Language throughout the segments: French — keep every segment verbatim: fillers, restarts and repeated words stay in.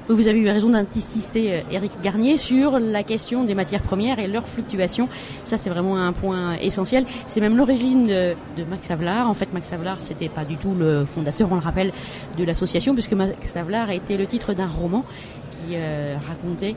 Vous avez eu raison d'insister, Éric Garnier, sur la question des matières premières et leur fluctuation. Ça, c'est vraiment un point essentiel. C'est même l'origine de, de Max Havelaar. En fait, Max Havelaar, c'était pas du tout le fondateur, on le rappelle, de l'association, puisque Max Havelaar a été le titre d'un roman qui euh, racontait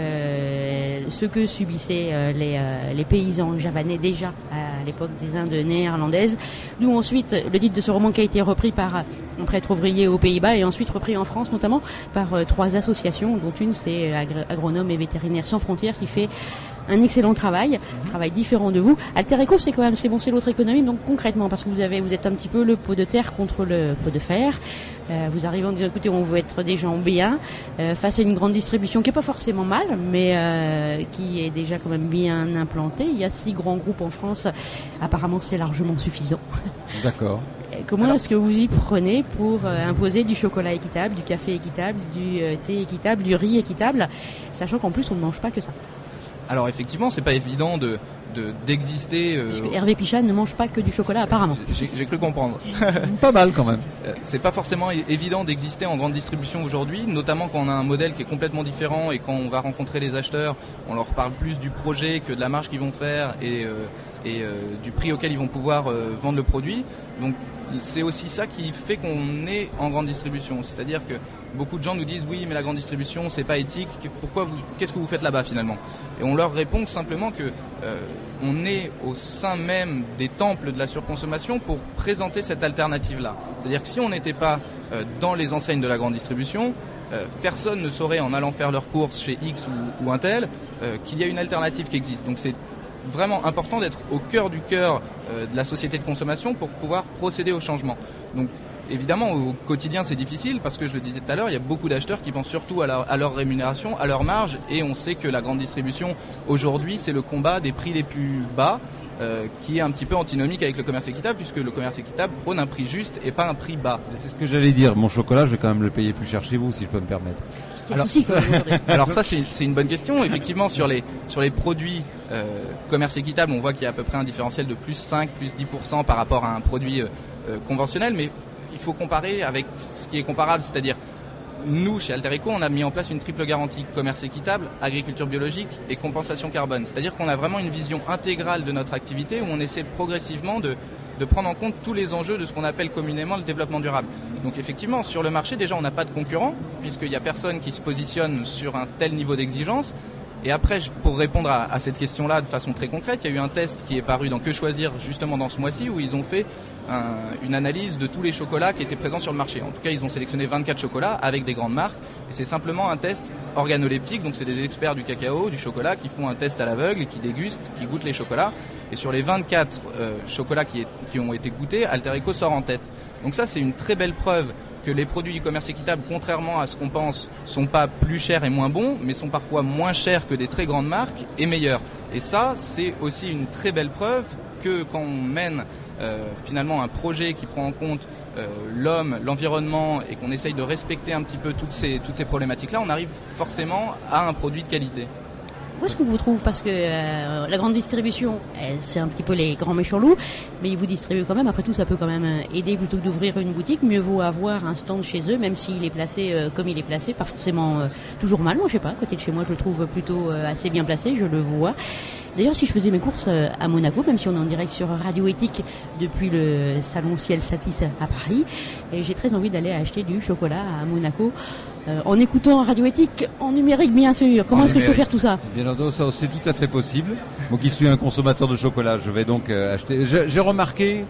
euh, ce que subissaient euh, les, euh, les paysans javanais déjà à l'époque des Indes néerlandaises. D'où ensuite le titre de ce roman qui a été repris par un prêtre ouvrier aux Pays-Bas et ensuite repris en France notamment par euh, trois associations, dont une c'est Agr- Agronomes et Vétérinaires Sans Frontières qui fait un excellent travail, un travail différent de vous. Alter Eco, c'est quand même, c'est bon, c'est l'autre économie. Donc concrètement, parce que vous avez, vous êtes un petit peu le pot de terre contre le pot de fer. Euh, vous arrivez en disant, écoutez, on veut être des gens bien euh, face à une grande distribution qui est pas forcément mal, mais euh, qui est déjà quand même bien implantée. Il y a six grands groupes en France. Apparemment, c'est largement suffisant. D'accord. Comment Alors, est-ce que vous y prenez pour euh, imposer du chocolat équitable, du café équitable, du euh, thé équitable, du riz équitable, sachant qu'en plus on ne mange pas que ça? Alors effectivement, c'est pas évident de, de d'exister. Euh, Puisque Hervé Pichat ne mange pas que du chocolat apparemment. J'ai, j'ai cru comprendre. Pas mal quand même. C'est pas forcément é- évident d'exister en grande distribution aujourd'hui, notamment quand on a un modèle qui est complètement différent et quand on va rencontrer les acheteurs, on leur parle plus du projet que de la marge qu'ils vont faire et, euh, et euh, du prix auquel ils vont pouvoir euh, vendre le produit. Donc c'est aussi ça qui fait qu'on est en grande distribution. C'est-à-dire que beaucoup de gens nous disent oui mais la grande distribution c'est pas éthique, pourquoi vous, qu'est-ce que vous faites là-bas finalement? Et on leur répond simplement que euh, on est au sein même des temples de la surconsommation pour présenter cette alternative-là. C'est-à-dire que si on n'était pas euh, dans les enseignes de la grande distribution, euh, personne ne saurait en allant faire leurs courses chez X ou, ou un tel euh, qu'il y a une alternative qui existe. Donc c'est vraiment important d'être au cœur du cœur euh, de la société de consommation pour pouvoir procéder au changement. Donc évidemment au quotidien c'est difficile parce que je le disais tout à l'heure, il y a beaucoup d'acheteurs qui pensent surtout à leur, à leur rémunération, à leur marge, et on sait que la grande distribution aujourd'hui c'est le combat des prix les plus bas euh, qui est un petit peu antinomique avec le commerce équitable, puisque le commerce équitable prône un prix juste et pas un prix bas. C'est ce que j'allais dire, mon chocolat je vais quand même le payer plus cher chez vous si je peux me permettre. Alors, Souci, alors ça c'est, c'est une bonne question. Effectivement sur les sur les produits euh, commerce équitable, on voit qu'il y a à peu près un différentiel de plus cinq, plus dix pour cent par rapport à un produit euh, euh, conventionnel, mais il faut comparer avec ce qui est comparable, c'est-à-dire nous chez Alter Eco on a mis en place une triple garantie: commerce équitable, agriculture biologique et compensation carbone. C'est-à-dire qu'on a vraiment une vision intégrale de notre activité où on essaie progressivement de de prendre en compte tous les enjeux de ce qu'on appelle communément le développement durable. Donc effectivement, sur le marché, déjà, on n'a pas de concurrents, puisqu'il n'y a personne qui se positionne sur un tel niveau d'exigence. Et après, pour répondre à, à cette question-là de façon très concrète, il y a eu un test qui est paru dans Que Choisir, justement dans ce mois-ci, où ils ont fait un, une analyse de tous les chocolats qui étaient présents sur le marché. En tout cas, ils ont sélectionné vingt-quatre chocolats avec des grandes marques. Et c'est simplement un test organoleptique, donc c'est des experts du cacao, du chocolat, qui font un test à l'aveugle et qui dégustent, qui goûtent les chocolats. Et sur les vingt-quatre euh, chocolats qui, est, qui ont été goûtés, Alter Eco sort en tête. Donc ça, c'est une très belle preuve que les produits du commerce équitable, contrairement à ce qu'on pense, sont pas plus chers et moins bons, mais sont parfois moins chers que des très grandes marques et meilleurs. Et ça, c'est aussi une très belle preuve que quand on mène euh, finalement un projet qui prend en compte euh, l'homme, l'environnement, et qu'on essaye de respecter un petit peu toutes ces, toutes ces problématiques-là, on arrive forcément à un produit de qualité. Où est-ce qu'on vous trouve? Parce que euh, la grande distribution, euh, c'est un petit peu les grands méchants loups, mais ils vous distribuent quand même. Après tout, ça peut quand même aider plutôt que d'ouvrir une boutique. Mieux vaut avoir un stand chez eux, même s'il est placé euh, comme il est placé, pas forcément euh, toujours mal. Moi, je sais pas, à côté de chez moi, je le trouve plutôt euh, assez bien placé, je le vois. D'ailleurs, si je faisais mes courses euh, à Monaco, même si on est en direct sur Radio Éthique depuis le salon Ciel Satis à Paris, et j'ai très envie d'aller acheter du chocolat à Monaco. Euh, en écoutant Radio Éthique, en numérique bien sûr. Comment En est-ce numérique. que je peux faire tout ça? Bien entendu, ça c'est tout à fait possible. Moi qui suis un consommateur de chocolat, je vais donc euh, acheter. Je, j'ai remarqué,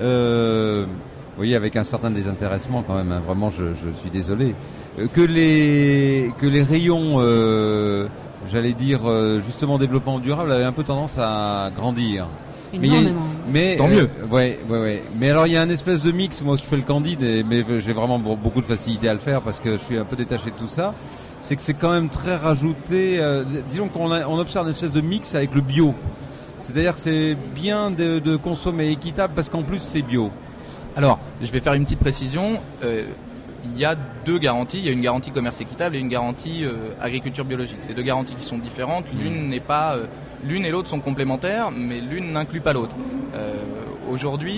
euh, vous voyez, avec un certain désintéressement quand même, hein, vraiment, je, je suis désolé, euh, que les que les rayons, euh, j'allais dire euh, justement développement durable, avaient un peu tendance à grandir. Mais, il y a, mais tant euh, mieux. Ouais, ouais, ouais. Mais alors il y a un espèce de mix. Moi, je fais le candide, et, mais j'ai vraiment beaucoup de facilité à le faire parce que je suis un peu détaché de tout ça. C'est que c'est quand même très rajouté. Euh, disons qu'on a, on observe une espèce de mix avec le bio. C'est-à-dire que c'est bien de, de consommer équitable parce qu'en plus c'est bio. Alors, je vais faire une petite précision. Euh, il y a deux garanties. Il y a une garantie commerce équitable et une garantie euh, agriculture biologique. C'est deux garanties qui sont différentes. L'une n'est pas, euh, l'une et l'autre sont complémentaires, mais l'une n'inclut pas l'autre. Euh, aujourd'hui,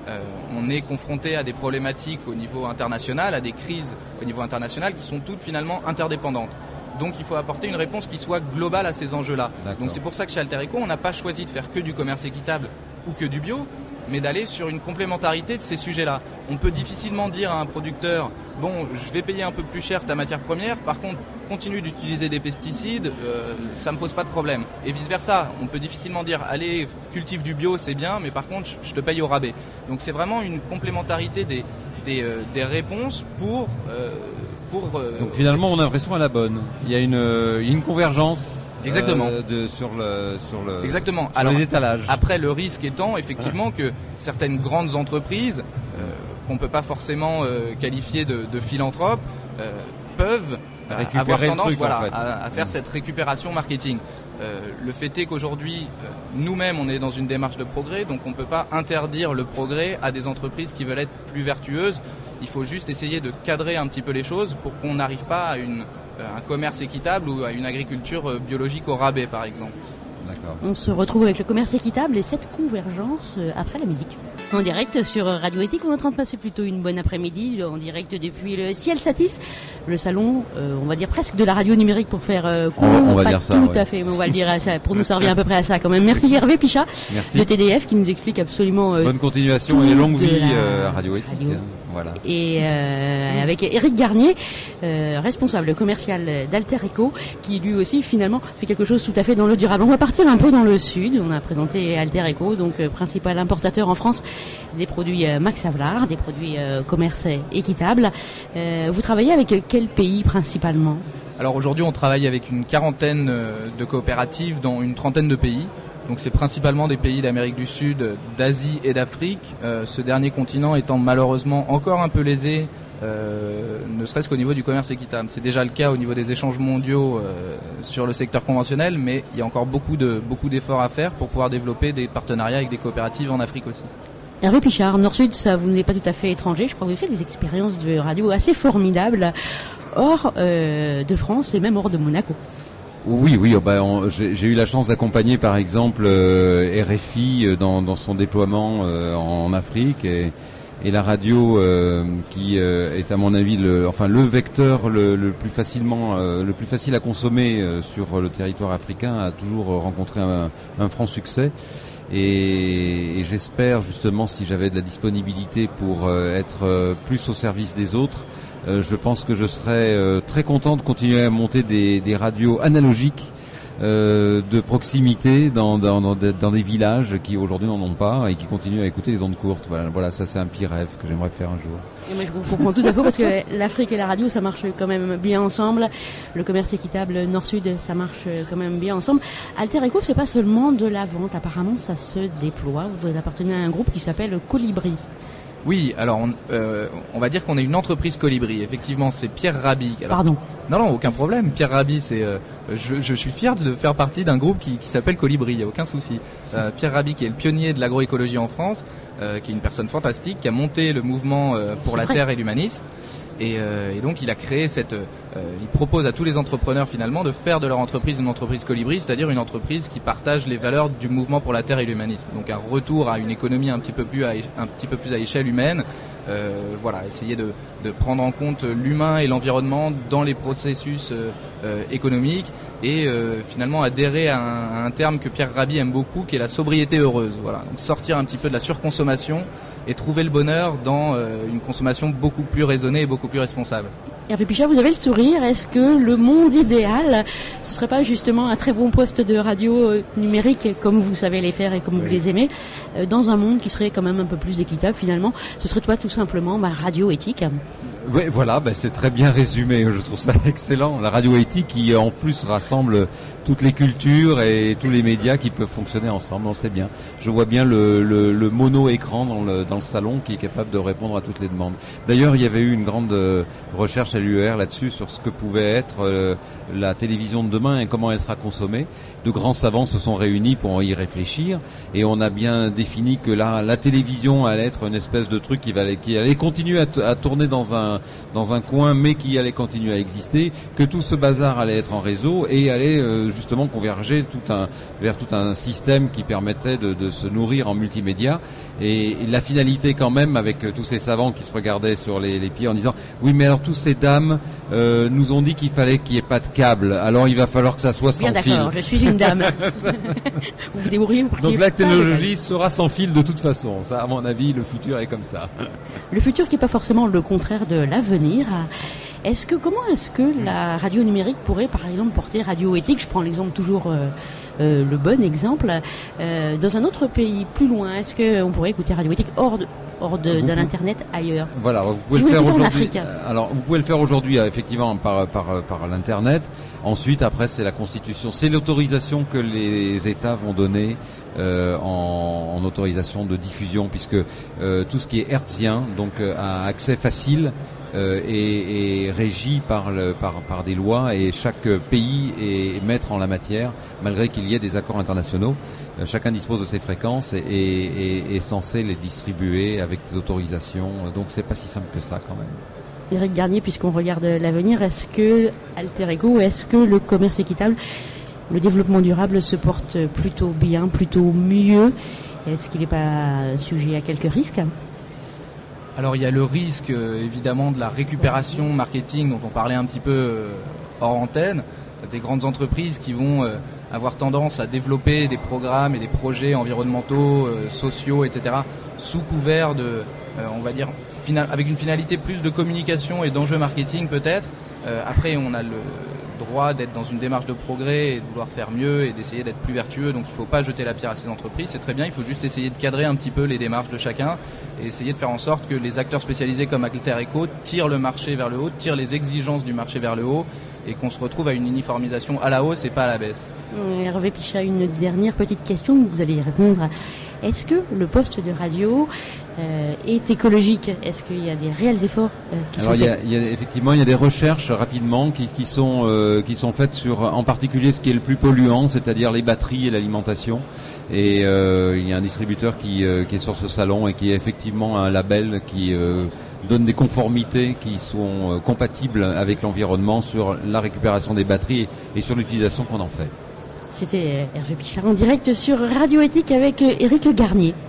euh, on est confronté à des problématiques au niveau international, à des crises au niveau international qui sont toutes finalement interdépendantes. Donc il faut apporter une réponse qui soit globale à ces enjeux-là. D'accord. Donc c'est pour ça que chez Alter Eco, on n'a pas choisi de faire que du commerce équitable ou que du bio, mais d'aller sur une complémentarité de ces sujets-là. On peut difficilement dire à un producteur, bon, je vais payer un peu plus cher ta matière première, par contre, continue d'utiliser des pesticides, euh, ça me pose pas de problème. Et vice-versa, on peut difficilement dire, allez, cultive du bio, c'est bien, mais par contre, je te paye au rabais. Donc c'est vraiment une complémentarité des, des, euh, des réponses pour... Euh, pour euh, Donc finalement, on a l'impression à la bonne. Il y a une, euh, une convergence. Exactement. Euh, de, sur le, sur le, Exactement. Sur Alors, les étalages. Après, le risque étant effectivement que certaines grandes entreprises, euh, qu'on ne peut pas forcément euh, qualifier de, de philanthropes, euh, peuvent euh, avoir tendance truc, voilà, en fait. à, à faire mmh. cette récupération marketing. Euh, le fait est qu'aujourd'hui, euh, nous-mêmes, on est dans une démarche de progrès, donc on ne peut pas interdire le progrès à des entreprises qui veulent être plus vertueuses. Il faut juste essayer de cadrer un petit peu les choses pour qu'on n'arrive pas à une un commerce équitable ou à une agriculture biologique au rabais, par exemple. D'accord. On se retrouve avec le commerce équitable et cette convergence après la musique. En direct sur Radio Éthique, on est en train de passer plutôt une bonne après-midi, en direct depuis le Ciel Satis, le salon, euh, on va dire presque de la radio numérique pour faire euh, court. On, on va pas dire ça, tout ouais. à fait, mais on va le dire à ça, pour nous servir à peu près à ça quand même. Merci Hervé Pichat, Merci. de T D F, qui nous explique absolument... Euh, bonne continuation et longue vie euh, Radio Éthique. Radio. Voilà. Et euh, avec Éric Garnier, euh, responsable commercial d'Alter Eco, qui lui aussi finalement fait quelque chose tout à fait dans le durable. On va partir un peu dans le sud. On a présenté Alter Eco, donc euh, principal importateur en France des produits euh, Max Havelaar, des produits euh, commerce équitable. Euh, vous travaillez avec quel pays principalement ? Alors aujourd'hui, on travaille avec une quarantaine de coopératives dans une trentaine de pays. Donc c'est principalement des pays d'Amérique du Sud, d'Asie et d'Afrique. Euh, ce dernier continent étant malheureusement encore un peu lésé, euh, ne serait-ce qu'au niveau du commerce équitable. C'est déjà le cas au niveau des échanges mondiaux euh, sur le secteur conventionnel, mais il y a encore beaucoup de beaucoup d'efforts à faire pour pouvoir développer des partenariats avec des coopératives en Afrique aussi. Hervé Pichard, Nord-Sud, ça vous n'est pas tout à fait étranger. Je crois que vous avez fait des expériences de radio assez formidables hors euh, de France et même hors de Monaco. Oui, oui, bah, on, j'ai, j'ai eu la chance d'accompagner par exemple euh, R F I dans, dans son déploiement euh, en Afrique et, et la radio euh, qui euh, est à mon avis le, enfin le vecteur le, le plus facilement, euh, le plus facile à consommer euh, sur le territoire africain a toujours rencontré un, un franc succès. Et, et j'espère justement, si j'avais de la disponibilité pour euh, être euh, plus au service des autres, euh, je pense que je serais euh, très content de continuer à monter des, des radios analogiques euh, de proximité dans, dans, dans, dans des villages qui aujourd'hui n'en ont pas et qui continuent à écouter les ondes courtes. Voilà, voilà, ça c'est un petit rêve que j'aimerais faire un jour. Et moi je vous comprends tout à fait parce que l'Afrique et la radio ça marche quand même bien ensemble. Le commerce équitable Nord-Sud ça marche quand même bien ensemble. Alter Eco c'est pas seulement de la vente, apparemment ça se déploie. Vous appartenez à un groupe qui s'appelle Colibri. Oui, alors on, euh, on va dire qu'on est une entreprise Colibri. Effectivement, c'est Pierre Rabhi. Alors, Pardon. Non, non, aucun problème. Pierre Rabhi, c'est, euh, je, je suis fier de faire partie d'un groupe qui, qui s'appelle Colibri. Il y a aucun souci. Euh, Pierre Rabhi, qui est le pionnier de l'agroécologie en France, euh, qui est une personne fantastique, qui a monté le mouvement euh, pour c'est la vrai. terre et l'humanisme. Et, euh, et donc il a créé cette, euh, il propose à tous les entrepreneurs finalement de faire de leur entreprise une entreprise Colibri, c'est-à-dire une entreprise qui partage les valeurs du mouvement pour la terre et l'humanisme. Donc un retour à une économie un petit peu plus à, un petit peu plus à échelle humaine. Euh, voilà, essayer de, de prendre en compte l'humain et l'environnement dans les processus euh, euh, économiques et euh, finalement adhérer à un, à un terme que Pierre Rabhi aime beaucoup, qui est la sobriété heureuse. Voilà, donc sortir un petit peu de la surconsommation et trouver le bonheur dans euh, une consommation beaucoup plus raisonnée et beaucoup plus responsable. Hervé Pichat, vous avez le sourire. Est-ce que le monde idéal, ce serait pas justement un très bon poste de radio numérique, comme vous savez les faire et comme oui. vous les aimez, euh, dans un monde qui serait quand même un peu plus équitable finalement? Ce serait pas tout simplement bah, radio éthique? Oui, voilà, bah, c'est très bien résumé. Je trouve ça excellent. La radio éthique qui en plus rassemble toutes les cultures et tous les médias qui peuvent fonctionner ensemble. On sait bien. Je vois bien le, le, le mono-écran dans le, dans le salon qui est capable de répondre à toutes les demandes. D'ailleurs, il y avait eu une grande euh, recherche à l'U E R là-dessus sur ce que pouvait être euh, la télévision de demain et comment elle sera consommée. De grands savants se sont réunis pour y réfléchir et on a bien défini que la, la télévision allait être une espèce de truc qui, va, qui allait continuer à, t- à tourner dans un, dans un coin mais qui allait continuer à exister, que tout ce bazar allait être en réseau et allait euh, justement converger tout un, vers tout un système qui permettait de, de se nourrir en multimédia. Et, et la finalité quand même, avec euh, tous ces savants qui se regardaient sur les, les pieds en disant oui mais alors tous ces dames euh, nous ont dit qu'il fallait qu'il n'y ait pas de câble, alors il va falloir que ça soit sans Bien fil. d'accord, je suis une dame. Vous vous débrouillez, vous Donc la technologie sera sans fil de toute façon. Ça, à mon avis, le futur est comme ça. Le futur qui n'est pas forcément le contraire de l'avenir. Est-ce que comment est-ce que la radio numérique pourrait, par exemple, porter Radio Éthique? Je prends l'exemple toujours euh, euh, le bon exemple euh, dans un autre pays plus loin. Est-ce que on pourrait écouter Radio Éthique hors de, hors de, d'un internet ailleurs? Voilà, vous pouvez si le vous faire en aujourd'hui. Afrique. Alors, vous pouvez le faire aujourd'hui, effectivement, par par par l'internet. Ensuite, après, c'est la constitution, c'est l'autorisation que les États vont donner euh, en, en autorisation de diffusion, puisque euh, tout ce qui est hertzien, donc euh, a accès facile. Euh, est, est régi par, le, par, par des lois, et chaque pays est maître en la matière, malgré qu'il y ait des accords internationaux. Euh, chacun dispose de ses fréquences et, et, et est censé les distribuer avec des autorisations. Donc c'est pas si simple que ça quand même. Éric Garnier, puisqu'on regarde l'avenir, est-ce que Alter Ego, est-ce que le commerce équitable, le développement durable se porte plutôt bien, plutôt mieux? Est-ce qu'il n'est pas sujet à quelques risques? Alors il y a le risque euh, évidemment de la récupération marketing dont on parlait un petit peu euh, hors antenne, des grandes entreprises qui vont euh, avoir tendance à développer des programmes et des projets environnementaux, euh, sociaux, et cetera sous couvert de, euh, on va dire, final, avec une finalité plus de communication et d'enjeux marketing peut-être. Euh, après on a le droit d'être dans une démarche de progrès et de vouloir faire mieux et d'essayer d'être plus vertueux, donc il ne faut pas jeter la pierre à ces entreprises, c'est très bien, il faut juste essayer de cadrer un petit peu les démarches de chacun et essayer de faire en sorte que les acteurs spécialisés comme Alter Eco tirent le marché vers le haut, tirent les exigences du marché vers le haut et qu'on se retrouve à une uniformisation à la hausse et pas à la baisse. Hervé Pichat, une dernière petite question, vous allez y répondre. Est-ce que le poste de radio euh, est écologique? Est-ce qu'il y a des réels efforts euh, qui Alors, sont il y a, faits? il y a, effectivement, il y a des recherches rapidement qui, qui sont euh, qui sont faites sur, en particulier, ce qui est le plus polluant, c'est-à-dire les batteries et l'alimentation. Et euh, il y a un distributeur qui euh, qui est sur ce salon et qui a effectivement un label qui euh, donne des conformités qui sont euh, compatibles avec l'environnement sur la récupération des batteries et, et sur l'utilisation qu'on en fait. C'était Hervé Pichard en direct sur Radio Éthique avec Éric Garnier.